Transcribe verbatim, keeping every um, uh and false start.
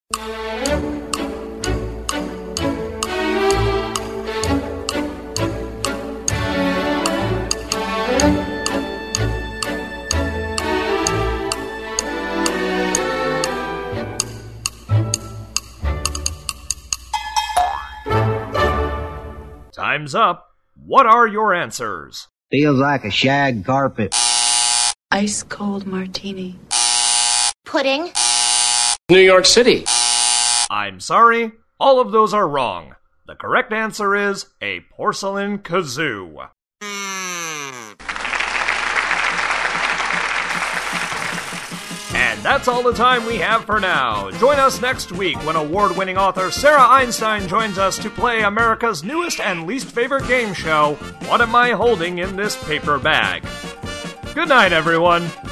Time's up. What are your answers? Feels like a shag carpet. Ice cold martini. Pudding. New York City. I'm sorry, all of those are wrong. The correct answer is a porcelain kazoo. And that's all the time we have for now. Join us next week when award-winning author Sarah Einstein joins us to play America's newest and least favorite game show, What Am I Holding in This Paper Bag? Good night, everyone.